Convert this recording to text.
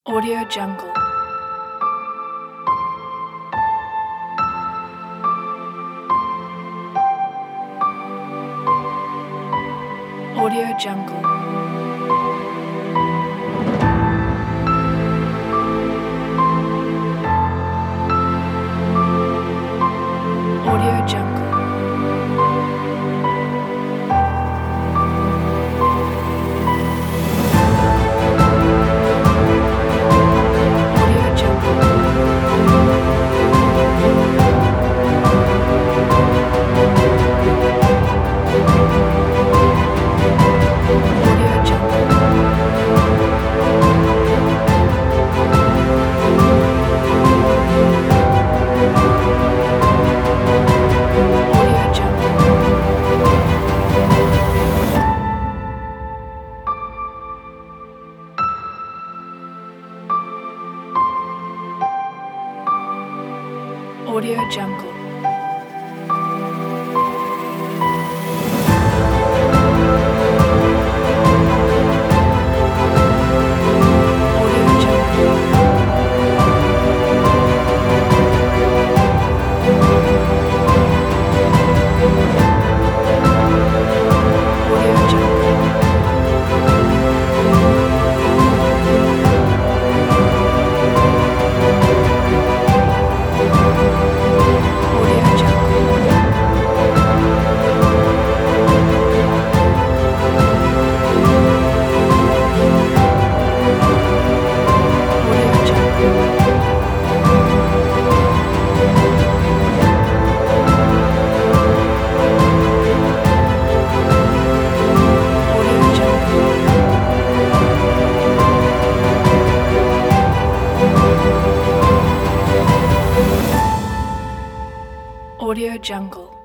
Audio Jungle. Audio Jungle. Audio Jungle. Audio Jungle. Audio Jungle. Audio Jungle. Audio Jungle. Audio Jungle. Audio Jungle. Audio Jungle. Audio Jungle. Audio Jungle. Audio Jungle.